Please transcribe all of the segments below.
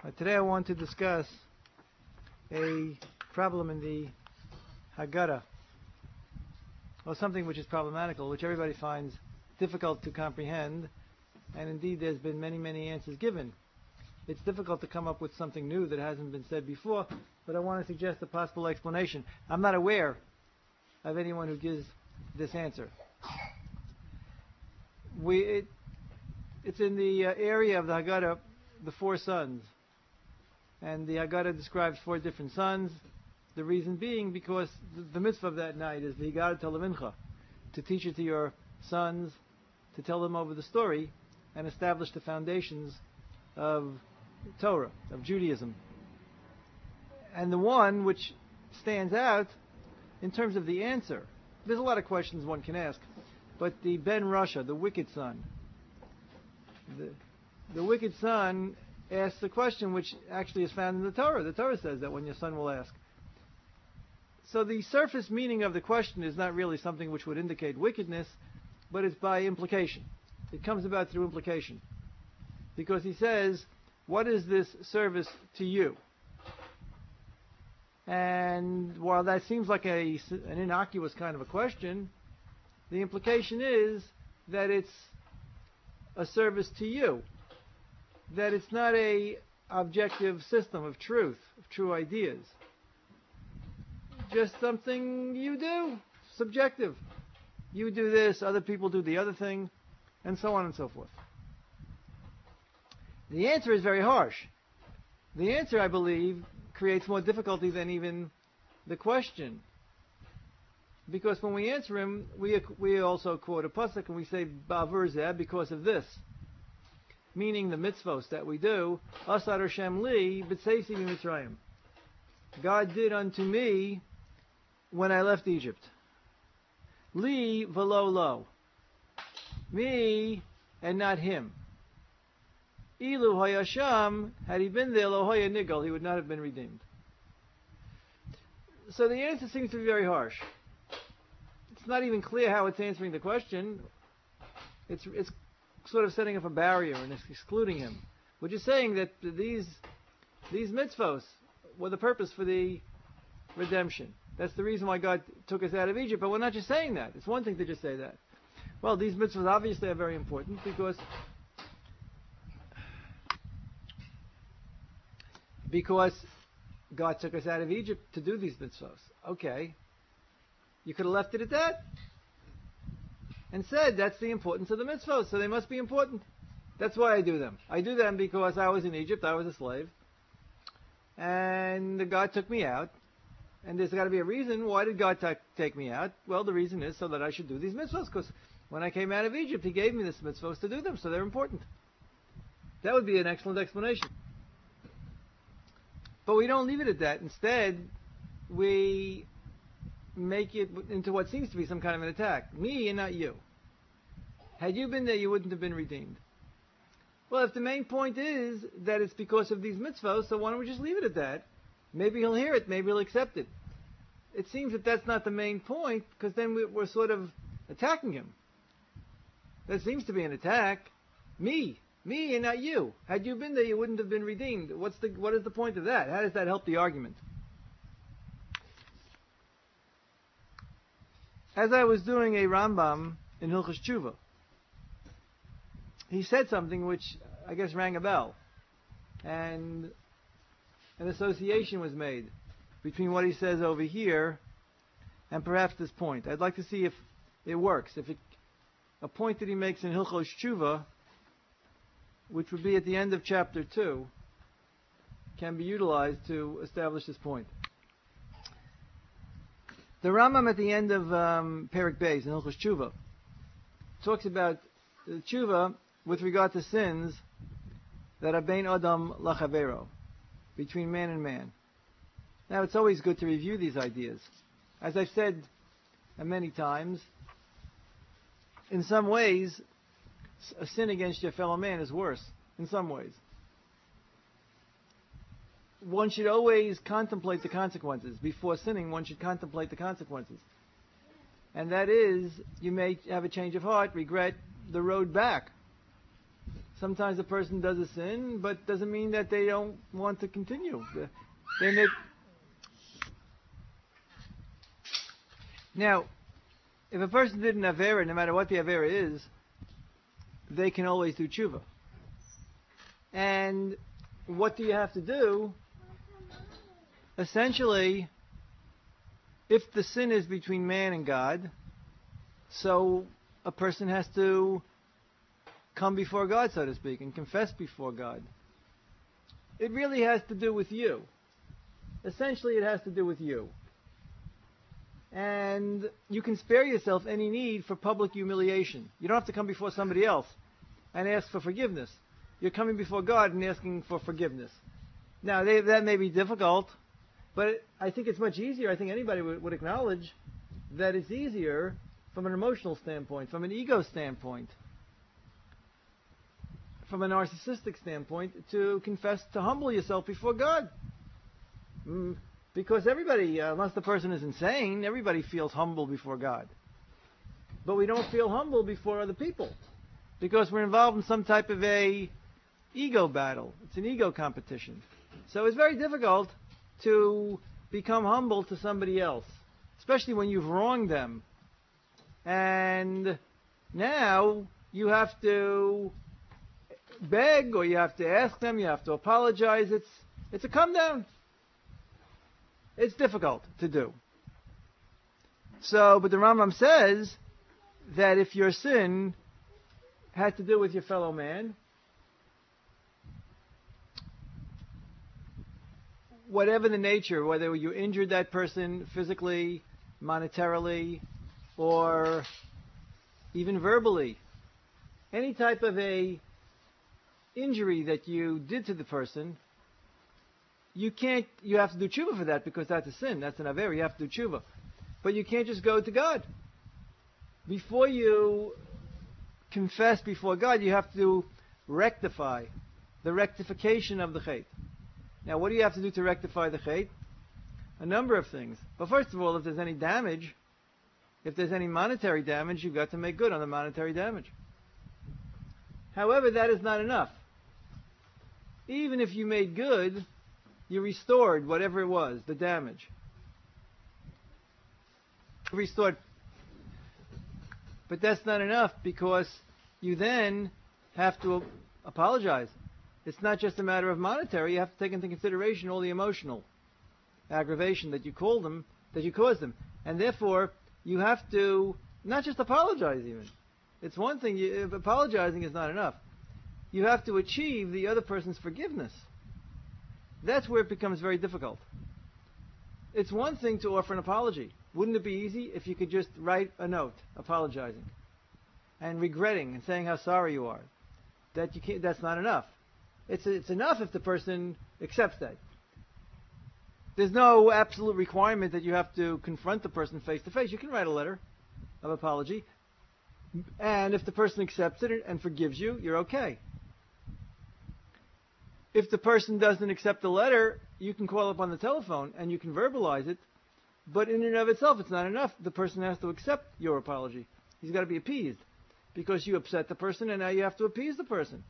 Today I want to discuss a problem in the Haggadah, or something which is problematical, which everybody finds difficult to comprehend, and indeed there's been many answers given. It's difficult to come up with something new that hasn't been said before, but I want to suggest a possible explanation. I'm not aware of anyone who gives this answer. It's in the area of the Haggadah, the four sons. And the Haggadah describes four different sons. The reason being because the mitzvah of that night is the Haggadah Levincha, to teach it to your sons, to tell them over the story, and establish the foundations of Torah, of Judaism. And the one which stands out in terms of the answer, there's a lot of questions one can ask, but the Ben Rasha, the wicked son, the wicked son asks a question which actually is found in the Torah. The Torah says that when your son will ask. So the surface meaning of the question is not really something which would indicate wickedness, but it's by implication. It comes about through implication. Because he says, what is this service to you? And while that seems like an innocuous kind of a question, the implication is that it's a service to you. That it's not a objective system of truth, of true ideas. Just something you do, subjective. You do this, other people do the other thing, and so on and so forth. The answer is very harsh. The answer, I believe, creates more difficulty than even the question. Because when we answer him, we also quote a pasuk and we say, Ba'avur zeh, because of this. Meaning the mitzvos that we do, Asar Hashem li b'tzeisi mitzrayim. God did unto me when I left Egypt. Li v'lo lo. Me and not him. Ilu hayasham, had he been there, lo haya nigal, he would not have been redeemed. So the answer seems to be very harsh. It's not even clear how it's answering the question. It's sort of setting up a barrier and excluding him. We're just saying that these mitzvos were the purpose for the redemption. That's the reason why God took us out of Egypt. But we're not just saying that. It's one thing to just say that. Well, these mitzvahs obviously are very important because God took us out of Egypt to do these mitzvahs. Okay. You could have left it at that and said that's the importance of the mitzvahs, so they must be important. That's why I do them. I do them because I was in Egypt, I was a slave, and God took me out, and there's got to be a reason. Why did God take me out? Well, the reason is so that I should do these mitzvahs, because when I came out of Egypt, He gave me these mitzvahs to do them, so they're important. That would be an excellent explanation. But we don't leave it at that. Instead, we make it into what seems to be some kind of an attack. Me and not you. Had you been there, you wouldn't have been redeemed. Well, if the main point is that it's because of these mitzvahs, so why don't we just leave it at that? Maybe he'll hear it, maybe he'll accept it. It seems that that's not the main point, because then we're sort of attacking him. That seems to be an attack. Me and not you. Had you been there, you wouldn't have been redeemed. What is the point of that? How does that help the argument? As I was doing a Rambam in Hilchos Tshuva, he said something which I guess rang a bell, and an association was made between what he says over here and perhaps this point. I'd like to see if it works, a point that he makes in Hilchos Tshuva, which would be at the end of chapter 2, can be utilized to establish this point. The Rambam at the end of Perek Beis in Hilchos Tshuva talks about the Tshuva with regard to sins that are bein Adam lachavero, between man and man. Now, it's always good to review these ideas. As I've said many times, in some ways, a sin against your fellow man is worse, in some ways. One should always contemplate the consequences. Before sinning, one should contemplate the consequences. And that is, you may have a change of heart, regret the road back. Sometimes a person does a sin, but doesn't mean that they don't want to continue. They make... Now, if a person did an avera, no matter what the avera is, they can always do tshuva. And what do you have to do? Essentially, if the sin is between man and God, so a person has to come before God, so to speak, and confess before God. It really has to do with you. Essentially, it has to do with you. And you can spare yourself any need for public humiliation. You don't have to come before somebody else and ask for forgiveness. You're coming before God and asking for forgiveness. Now, that may be difficult, but I think it's much easier. I think anybody would acknowledge that it's easier from an emotional standpoint, from an ego standpoint, from a narcissistic standpoint, to confess, to humble yourself before God. Because everybody, unless the person is insane, everybody feels humble before God. But we don't feel humble before other people, because we're involved in some type of a ego battle. It's an ego competition. So it's very difficult to become humble to somebody else, especially when you've wronged them. And now you have to beg, or you have to ask them, you have to apologize. It's a come down. It's difficult to do. So, but the Rambam says that if your sin had to do with your fellow man, whatever the nature, whether you injured that person physically, monetarily, or even verbally, any type of a injury that you did to the person, you have to do tshuva for that, because that's a sin. That's an avera. You have to do tshuva. But you can't just go to God. Before you confess before God, you have to rectify the rectification of the chet. Now, what do you have to do to rectify the chet? A number of things. But first of all, if there's any damage, if there's any monetary damage, you've got to make good on the monetary damage. However, that is not enough. Even if you made good, you restored whatever it was, the damage. Restored. But that's not enough, because you then have to apologize. It's not just a matter of monetary. You have to take into consideration all the emotional aggravation that you caused them. And therefore, you have to not just apologize even. It's one thing, if apologizing is not enough. You have to achieve the other person's forgiveness. That's where it becomes very difficult. It's one thing to offer an apology. Wouldn't it be easy if you could just write a note apologizing and regretting and saying how sorry you are? That's not enough. It's enough if the person accepts that. There's no absolute requirement that you have to confront the person face to face. You can write a letter of apology, and if the person accepts it and forgives you, you're okay. If the person doesn't accept the letter, you can call up on the telephone and you can verbalize it, but in and of itself, it's not enough. The person has to accept your apology. He's got to be appeased, because you upset the person and now you have to appease the person.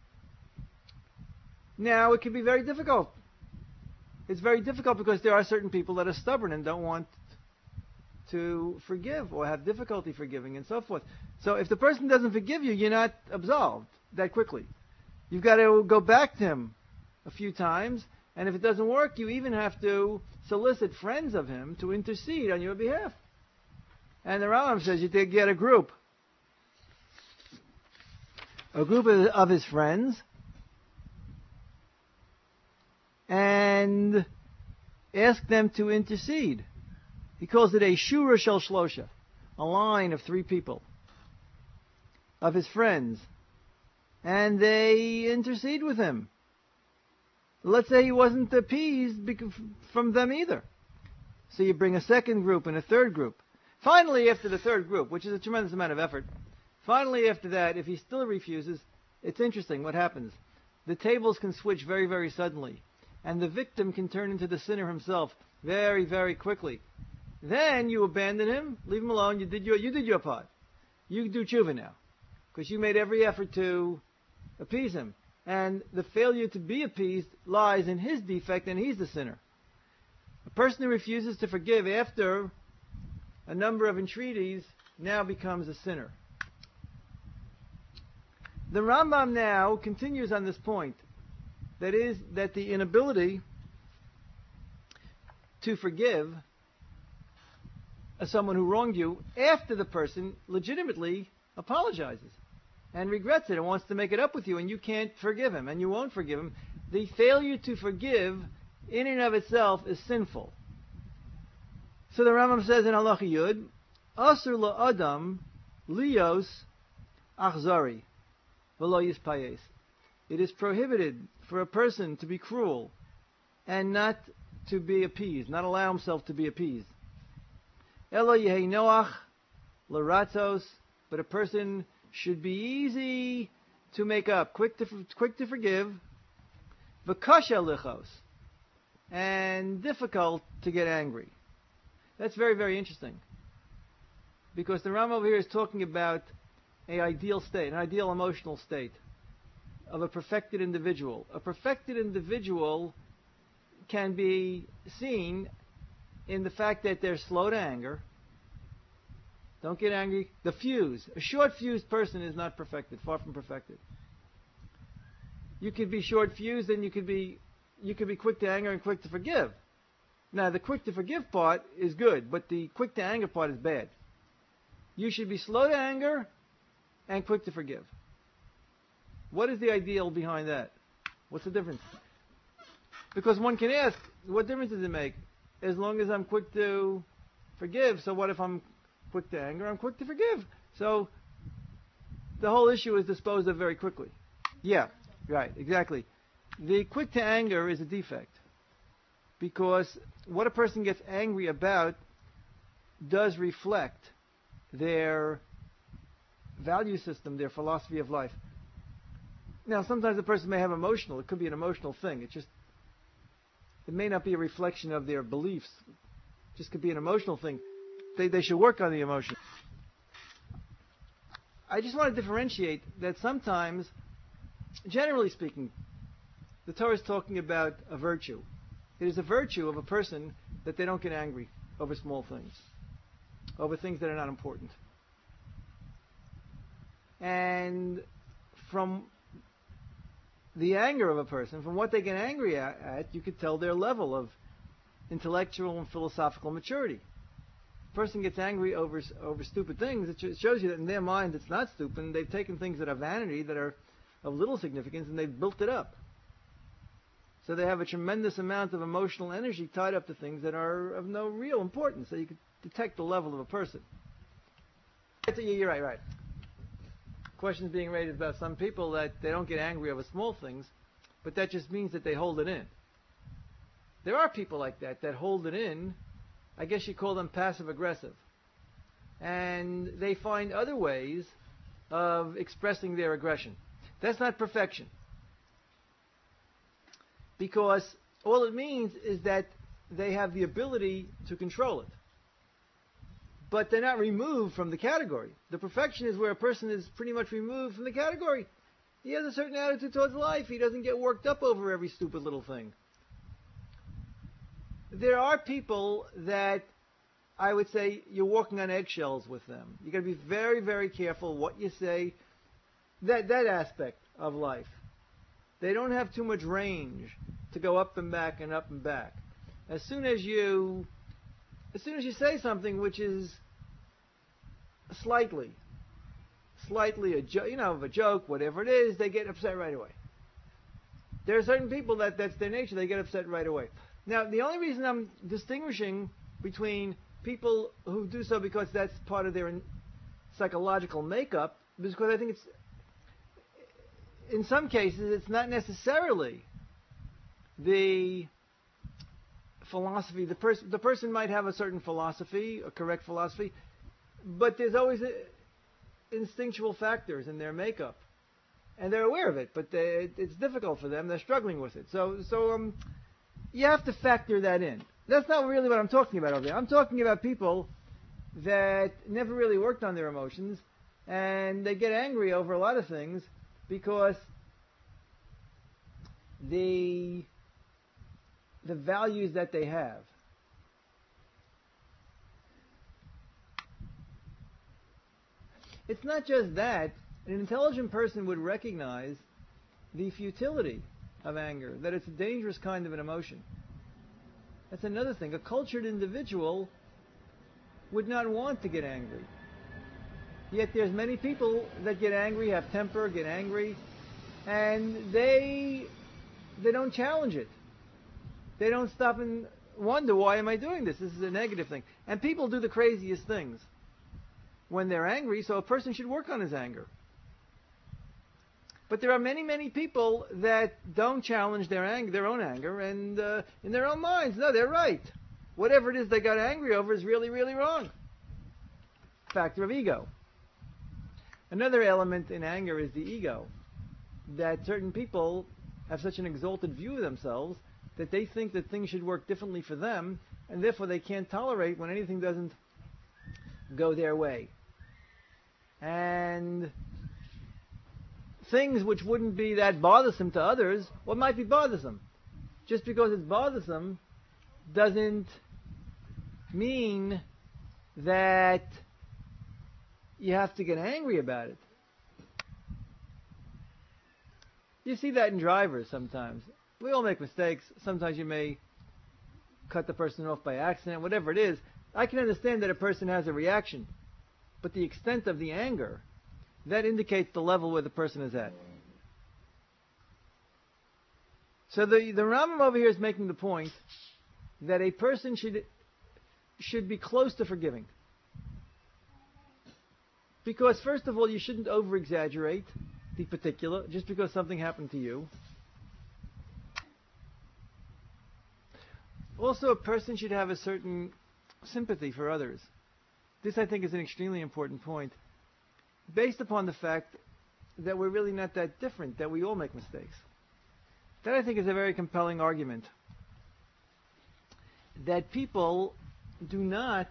Now, it can be very difficult. It's very difficult because there are certain people that are stubborn and don't want to forgive, or have difficulty forgiving, and so forth. So if the person doesn't forgive you, you're not absolved that quickly. You've got to go back to him a few times, and if it doesn't work, you even have to solicit friends of him to intercede on your behalf. And the Rambam says you did get a group of his friends, and ask them to intercede. He calls it a shura shel shlosha, a line of 3 people, of his friends, and they intercede with him. Let's say he wasn't appeased from them either. So you bring a second group and a third group. Finally, after the third group, which is a tremendous amount of effort, finally after that, if he still refuses, it's interesting what happens. The tables can switch very, very suddenly, and the victim can turn into the sinner himself very, very quickly. Then you abandon him, leave him alone. You did your part. You do tshuva now, because you made every effort to appease him. And the failure to be appeased lies in his defect, and he's the sinner. A person who refuses to forgive after a number of entreaties now becomes a sinner. The Rambam now continues on this point. That is, that the inability to forgive someone who wronged you after the person legitimately apologizes and regrets it and wants to make it up with you, and you can't forgive him and you won't forgive him. The failure to forgive in and of itself is sinful. So the Rambam says in Halacha Yud, Asur la'adam lios achzari v'lo yispayes. It is prohibited for a person to be cruel and not to be appeased, not allow himself to be appeased. Elo yehei noach l'ratzos, but a person should be easy to make up, quick to forgive, v'kasha lichos, and difficult to get angry. That's very, very interesting. Because the Rambam over here is talking about an ideal state, an ideal emotional state of a perfected individual. A perfected individual can be seen in the fact that they're slow to anger. Don't get angry. The fuse. A short-fused person is not perfected, far from perfected. You could be short-fused and you could be quick to anger and quick to forgive. Now, the quick to forgive part is good, but the quick to anger part is bad. You should be slow to anger and quick to forgive. What is the ideal behind that? What's the difference? Because one can ask, what difference does it make? As long as I'm quick to forgive, so what if I'm quick to anger? I'm quick to forgive. So the whole issue is disposed of very quickly. Yeah, right, exactly. The quick to anger is a defect. Because what a person gets angry about does reflect their value system, their philosophy of life. Now, sometimes a person may have emotional. It could be an emotional thing. It may not be a reflection of their beliefs. It just could be an emotional thing. They should work on the emotion. I just want to differentiate that sometimes, generally speaking, the Torah is talking about a virtue. It is a virtue of a person that they don't get angry over small things, over things that are not important. And from the anger of a person, from what they get angry at, you could tell their level of intellectual and philosophical maturity. A person gets angry over stupid things. It shows you that in their mind it's not stupid. And they've taken things that are vanity, that are of little significance, and they've built it up. So they have a tremendous amount of emotional energy tied up to things that are of no real importance. So you can detect the level of a person. You're right. Questions being raised about some people that they don't get angry over small things, but that just means that they hold it in. There are people like that hold it in. I guess you call them passive-aggressive. And they find other ways of expressing their aggression. That's not perfection. Because all it means is that they have the ability to control it. But they're not removed from the category. The perfection is where a person is pretty much removed from the category. He has a certain attitude towards life. He doesn't get worked up over every stupid little thing. There are people that I would say you're walking on eggshells with them. You've got to be very, very careful what you say. That aspect of life. They don't have too much range to go up and back and up and back. As soon as you say something which is slightly a joke, whatever it is, they get upset right away. There are certain people that's their nature; they get upset right away. Now, the only reason I'm distinguishing between people who do so because that's part of their psychological makeup is because I think it's, in some cases, it's not necessarily the philosophy. The person might have a certain philosophy, a correct philosophy, but there's always instinctual factors in their makeup, and they're aware of it. But it's difficult for them; they're struggling with it. So you have to factor that in. That's not really what I'm talking about over there. I'm talking about people that never really worked on their emotions, and they get angry over a lot of things because the values that they have. It's not just that. An intelligent person would recognize the futility of anger, that it's a dangerous kind of an emotion. That's another thing. A cultured individual would not want to get angry. Yet there's many people that get angry, have temper, get angry, and they don't challenge it. They don't stop and wonder, why am I doing this? This is a negative thing. And people do the craziest things when they're angry, so a person should work on his anger. But there are many, many people that don't challenge their own anger, and in their own minds, no, they're right. Whatever it is they got angry over is really, really wrong. Factor of ego. Another element in anger is the ego. That certain people have such an exalted view of themselves that they think that things should work differently for them, and therefore they can't tolerate when anything doesn't go their way. And things which wouldn't be that bothersome to others, what might be bothersome? Just because it's bothersome doesn't mean that you have to get angry about it. You see that in drivers sometimes. We all make mistakes. Sometimes you may cut the person off by accident, whatever it is. I can understand that a person has a reaction, but the extent of the anger, that indicates the level where the person is at. So the Rambam over here is making the point that a person should be close to forgiving. Because first of all, you shouldn't over-exaggerate the particular, just because something happened to you. Also, a person should have a certain sympathy for others. This, I think, is an extremely important point, based upon the fact that we're really not that different, that we all make mistakes. That, I think, is a very compelling argument. That people do not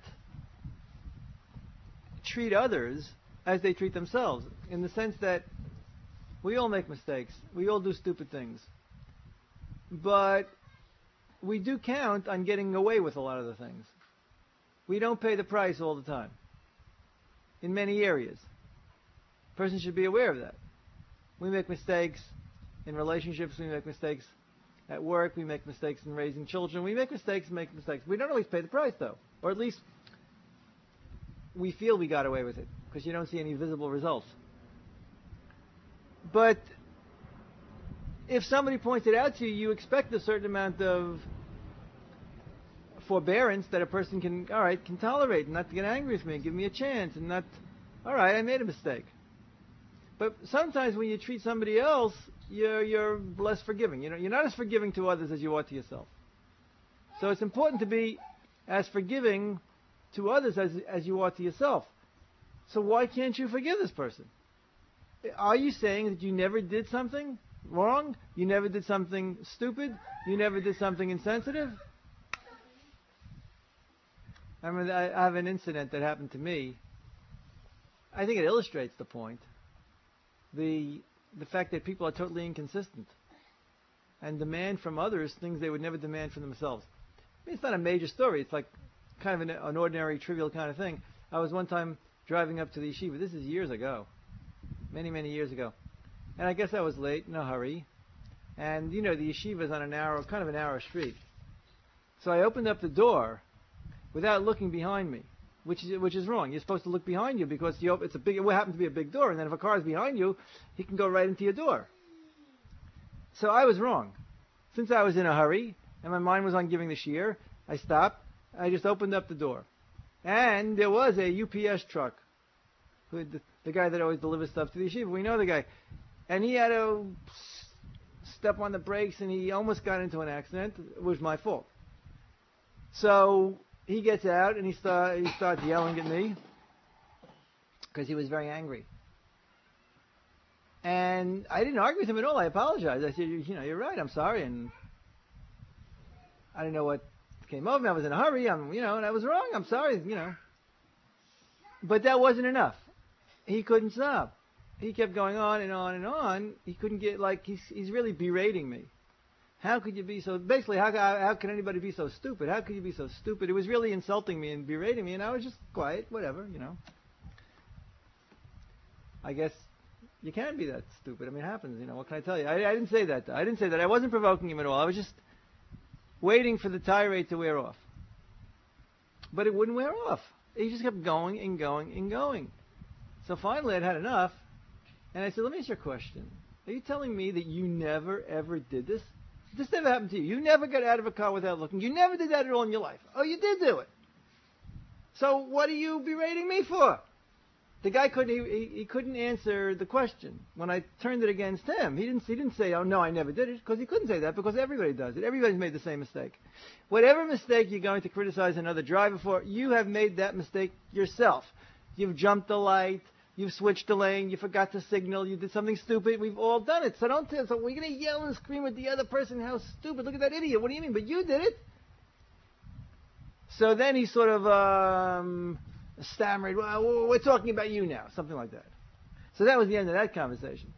treat others as they treat themselves, in the sense that we all make mistakes. We all do stupid things. But we do count on getting away with a lot of the things. We don't pay the price all the time, in many areas. A person should be aware of that. We make mistakes in relationships. We make mistakes at work. We make mistakes in raising children. We make mistakes. We don't always pay the price, though. Or at least we feel we got away with it, because you don't see any visible results. But if somebody points it out to you, you expect a certain amount of forbearance that a person can tolerate, and not to get angry with me, and give me a chance, and not, all right, I made a mistake. But sometimes when you treat somebody else, you're less forgiving. You're not as forgiving to others as you are to yourself. So it's important to be as forgiving to others as you are to yourself. So why can't you forgive this person? Are you saying that you never did something wrong? You never did something stupid? You never did something insensitive? I mean, I have an incident that happened to me. I think it illustrates the point. The fact that people are totally inconsistent and demand from others things they would never demand from themselves. I mean, it's not a major story. It's like kind of an ordinary, trivial kind of thing. I was one time driving up to the yeshiva. This is years ago. Many, many years ago. And I guess I was late, in a hurry. And, the yeshiva is on a narrow street. So I opened up the door without looking behind me, which is wrong. You're supposed to look behind you, because it happens to be a big door, and then if a car is behind you, he can go right into your door. So I was wrong. Since I was in a hurry, and my mind was on giving the shiur, I stopped. I just opened up the door. And there was a UPS truck, the guy that always delivers stuff to the yeshiva. We know the guy. And he had to step on the brakes, and he almost got into an accident. It was my fault. So he gets out, and he starts yelling at me, because he was very angry. And I didn't argue with him at all. I apologized. I said, you're right. I'm sorry. And I didn't know what came over me. I was in a hurry. And I was wrong. I'm sorry. But that wasn't enough. He couldn't stop. He kept going on and on and on. He couldn't get, he's really berating me. How could you be so, basically, how can anybody be so stupid? How could you be so stupid? It was really insulting me and berating me, and I was just quiet, whatever, I guess you can be that stupid. I mean, it happens, what can I tell you? I didn't say that. I didn't say that. I wasn't provoking him at all. I was just waiting for the tirade to wear off. But it wouldn't wear off. He just kept going and going and going. So finally I'd had enough, and I said, let me ask you a question. Are you telling me that you never, ever did this? This never happened to you. You never got out of a car without looking. You never did that at all in your life. Oh, you did do it. So what are you berating me for? The guy couldn't answer the question. When I turned it against him, he didn't say, oh no, I never did it, because he couldn't say that, because everybody does it. Everybody's made the same mistake. Whatever mistake you're going to criticize another driver for, you have made that mistake yourself. You've jumped the light, you've switched the lane, you forgot to signal, you did something stupid. We've all done it. So we're going to yell and scream at the other person, how stupid, look at that idiot. What do you mean? But you did it. So then he sort of stammered, well, we're talking about you now, something like that. So that was the end of that conversation.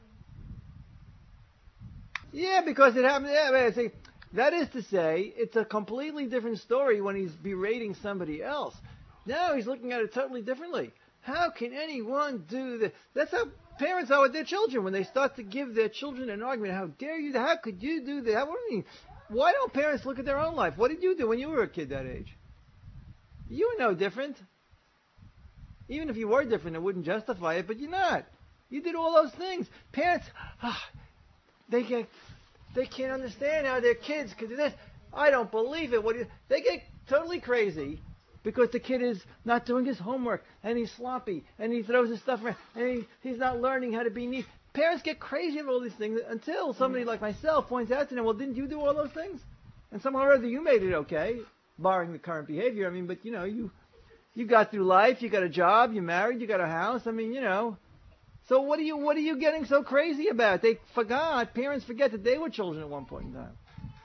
Yeah, because it happened. Yeah, that is to say, it's a completely different story when he's berating somebody else. Now he's looking at it totally differently. How can anyone do that? That's how parents are with their children when they start to give their children an argument. How dare you? How could you do that? What do you mean? Why don't parents look at their own life? What did you do when you were a kid that age? You were no different. Even if you were different, it wouldn't justify it, but you're not. You did all those things. Parents, they can't understand how their kids could do this. I don't believe it. They get totally crazy because the kid is not doing his homework, and he's sloppy, and he throws his stuff around, and he's not learning how to be neat. Parents get crazy over all these things until somebody like myself points out to them, well, didn't you do all those things? And somehow or other you made it okay, barring the current behavior. I mean, but you got through life, you got a job, you're married, you got a house. I mean, So what are you getting so crazy about? Parents forget that they were children at one point in time.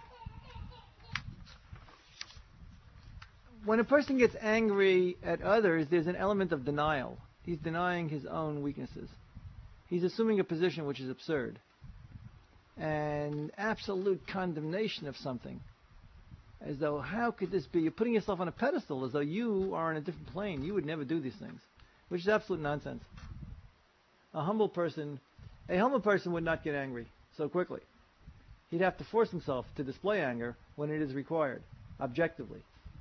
When a person gets angry at others, there's an element of denial. He's denying his own weaknesses. He's assuming a position which is absurd. And absolute condemnation of something. As though, how could this be? You're putting yourself on a pedestal as though you are on a different plane. You would never do these things. Which is absolute nonsense. A humble person would not get angry so quickly. He'd have to force himself to display anger when it is required, objectively.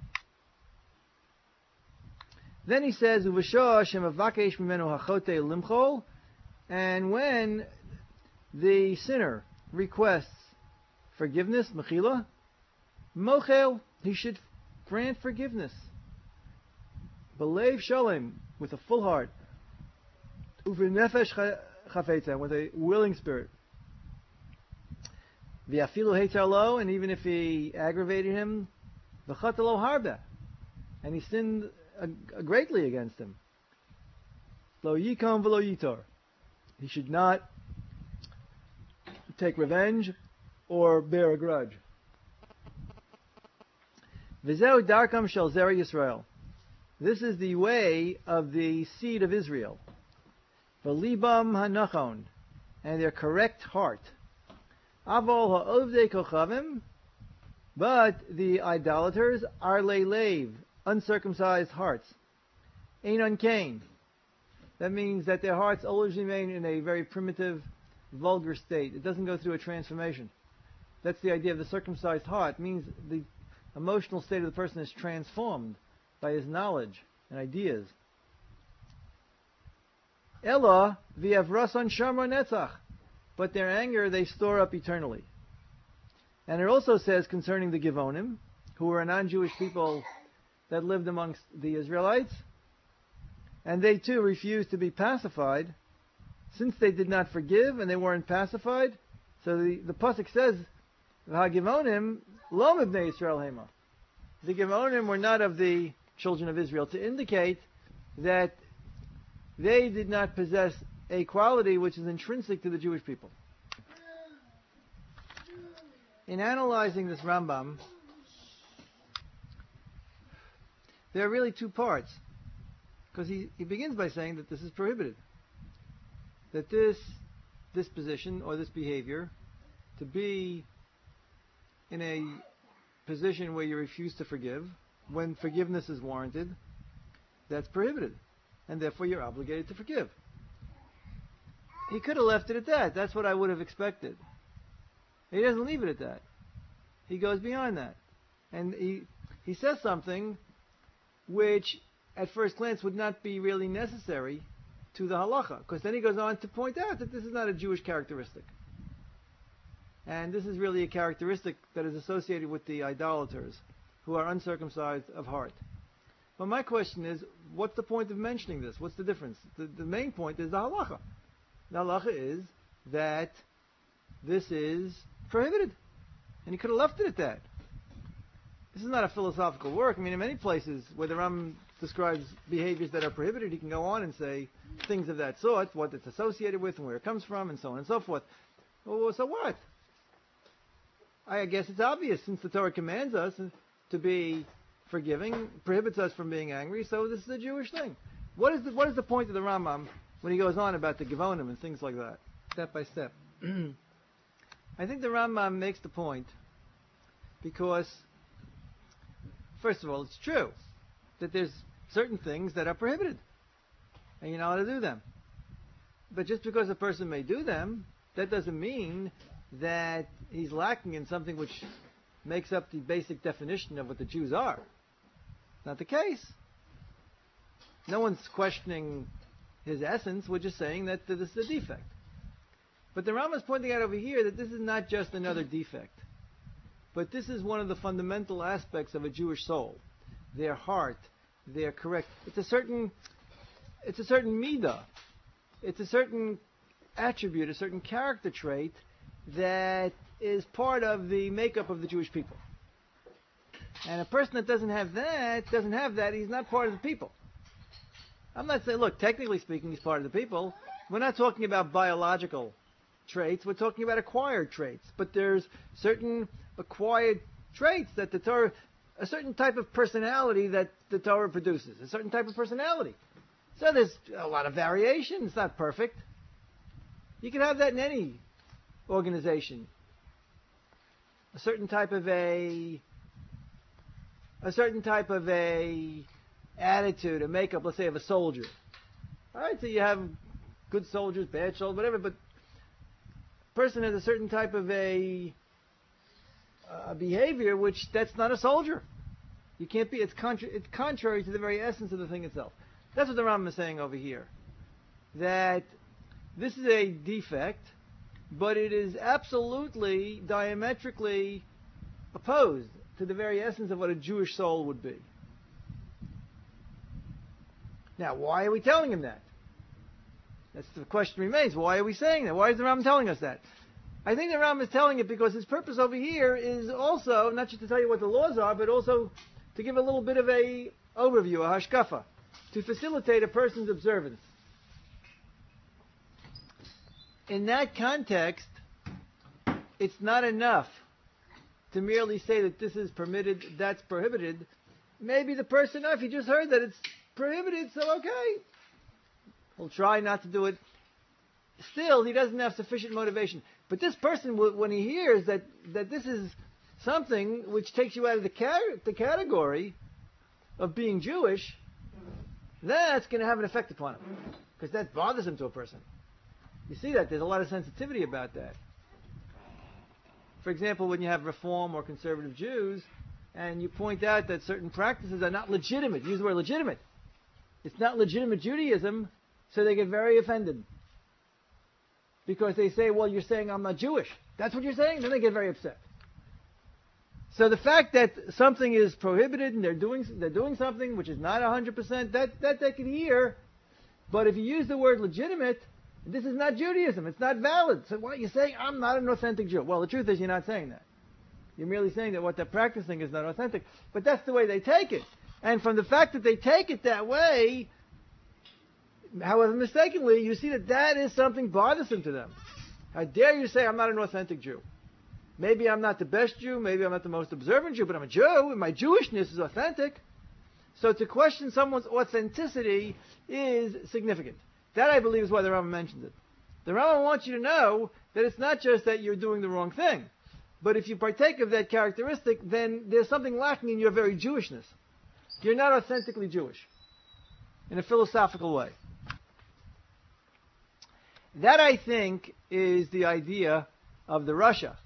Then he says, and when the sinner requests forgiveness, mechila, mochel, he should grant forgiveness. Belev shalom, with a full heart. Uvenefesh chafetza, with a willing spirit. V'afilu heitar lo, and even if he aggravated him, v'chat lo harba, and he sinned greatly against him. Lo yikom v'lo yitor. He should not take revenge or bear a grudge. V'zeu darkam shel zera Yisrael. This is the way of the seed of Israel. V'libam hanachon, and their correct heart. Avol ha'ovdei kochavim, but the idolaters are leilev, uncircumcised hearts. Einon kain. That means that their hearts always remain in a very primitive, vulgar state. It doesn't go through a transformation. That's the idea of the circumcised heart. It means the emotional state of the person is transformed by his knowledge and ideas. Ella v'yavrasan shamar netzach. But their anger they store up eternally. And it also says concerning the Givonim, who were a non-Jewish people that lived amongst the Israelites, and they too refused to be pacified, since they did not forgive and they weren't pacified. So the pasuk says, "V'hagivonim lo mibnei Yisrael hema." The Givonim were not of the children of Israel, to indicate that they did not possess a quality which is intrinsic to the Jewish people. In analyzing this Rambam, there are really two parts. Because he begins by saying that this is prohibited. That this disposition or this behavior, to be in a position where you refuse to forgive, when forgiveness is warranted, that's prohibited. And therefore you're obligated to forgive. He could have left it at that. That's what I would have expected. He doesn't leave it at that. He goes beyond that. And he says something which at first glance would not be really necessary to the halacha. Because then he goes on to point out that this is not a Jewish characteristic. And this is really a characteristic that is associated with the idolaters who are uncircumcised of heart. But my question is, what's the point of mentioning this? What's the difference? The main point is the halacha. The halacha is that this is prohibited. And he could have left it at that. This is not a philosophical work. I mean, in many places where the Ram describes behaviors that are prohibited, he can go on and say things of that sort, what it's associated with and where it comes from, and so on and so forth. Well, so what? I guess it's obvious, since the Torah commands us to be forgiving, prohibits us from being angry, so this is a Jewish thing. What is the point of the Rambam when he goes on about the Gevonim and things like that, step by step? I think the Rambam makes the point because, first of all, it's true that there's certain things that are prohibited, and you're not allowed to do them. But just because a person may do them, that doesn't mean that he's lacking in something which makes up the basic definition of what the Jews are. Not the case. No one's questioning his essence. We're just saying that this is a defect. But the Rambam is pointing out over here that this is not just another defect, but this is one of the fundamental aspects of a Jewish soul. Their heart, their correct. It's a certain midah. It's a certain attribute, a certain character trait that is part of the makeup of the Jewish people. And a person that doesn't have that, he's not part of the people. I'm not saying, look, technically speaking, he's part of the people. We're not talking about biological traits, we're talking about acquired traits. But there's certain acquired traits that the Torah, a certain type of personality that the Torah produces, a certain type of personality. So there's a lot of variation, it's not perfect. You can have that in any organization. A certain type of a attitude, a makeup, let's say, of a soldier. All right, so you have good soldiers, bad soldiers, whatever, but a person has a certain type of a behavior which that's not a soldier. You can't be. It's contrary to the very essence of the thing itself. That's what the Rambam is saying over here. That this is a defect, but it is absolutely diametrically opposed to the very essence of what a Jewish soul would be. Now, why are we telling him that? That's the question remains. Why are we saying that? Why is the Rambam telling us that? I think the Rambam is telling it because his purpose over here is also, not just to tell you what the laws are, but also to give a little bit of a overview, a hashkafa, to facilitate a person's observance. In that context, it's not enough to merely say that this is permitted, that's prohibited. Maybe the person, if he just heard that it's prohibited, so okay, he'll try not to do it. Still, he doesn't have sufficient motivation. But this person, when he hears that this is something which takes you out of the category of being Jewish, that's going to have an effect upon him. Because that bothers him to a person. You see that? There's a lot of sensitivity about that. For example, when you have Reform or conservative Jews, and you point out that certain practices are not legitimate, use the word legitimate. It's not legitimate Judaism, so they get very offended. Because they say, well, you're saying I'm not Jewish. That's what you're saying? Then they get very upset. So the fact that something is prohibited and they're doing something which is not 100%, that they can hear. But if you use the word legitimate, this is not Judaism. It's not valid. So what are you saying? I'm not an authentic Jew. Well, the truth is you're not saying that. You're merely saying that what they're practicing is not authentic. But that's the way they take it. And from the fact that they take it that way, however mistakenly, you see that is something bothersome to them. How dare you say I'm not an authentic Jew? Maybe I'm not the best Jew, maybe I'm not the most observant Jew, but I'm a Jew, and my Jewishness is authentic. So to question someone's authenticity is significant. That, I believe, is why the Rambam mentions it. The Rambam wants you to know that it's not just that you're doing the wrong thing, But if you partake of that characteristic, then there's something lacking in your very Jewishness. You're not authentically Jewish in a philosophical way. That, I think, is the idea of the Rasha.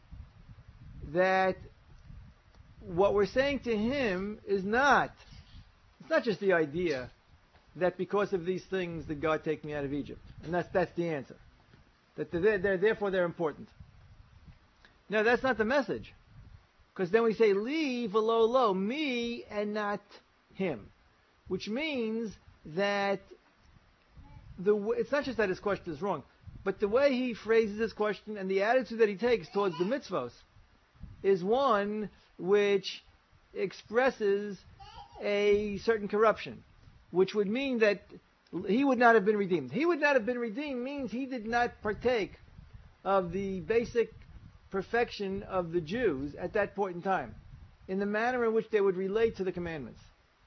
That what we're saying to him is not, it's not just the idea that because of these things did God take me out of Egypt. And that's the answer. That therefore they're important. No, that's not the message. Because then we say, li v'lo lo, me and not him. Which means that it's not just that his question is wrong, but the way he phrases his question and the attitude that he takes towards the mitzvos is one which expresses a certain corruption, which would mean that he would not have been redeemed. He would not have been redeemed means he did not partake of the basic perfection of the Jews at that point in time, in the manner in which they would relate to the commandments.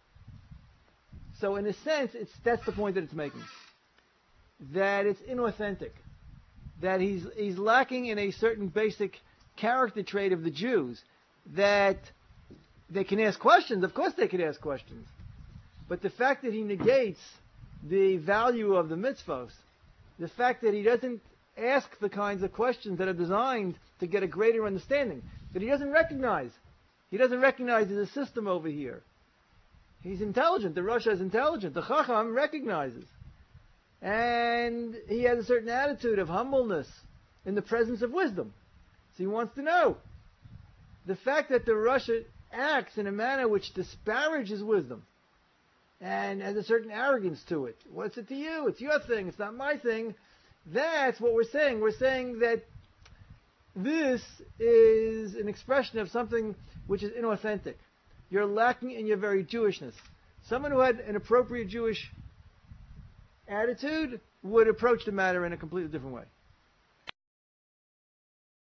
So in a sense, that's the point that it's making. That it's inauthentic. That he's lacking in a certain basic character trait of the Jews. That they can ask questions. Of course they can ask questions. But the fact that he negates the value of the mitzvos, the fact that he doesn't ask the kinds of questions that are designed to get a greater understanding, that he doesn't recognize. He doesn't recognize there's a system over here. He's intelligent. The Rasha is intelligent. The Chacham recognizes. And he has a certain attitude of humbleness in the presence of wisdom. So he wants to know. The fact that the Rasha acts in a manner which disparages wisdom and has a certain arrogance to it. What's it to you? It's your thing. It's not my thing. That's what we're saying. We're saying that this is an expression of something which is inauthentic. You're lacking in your very Jewishness. Someone who had an appropriate Jewish attitude would approach the matter in a completely different way.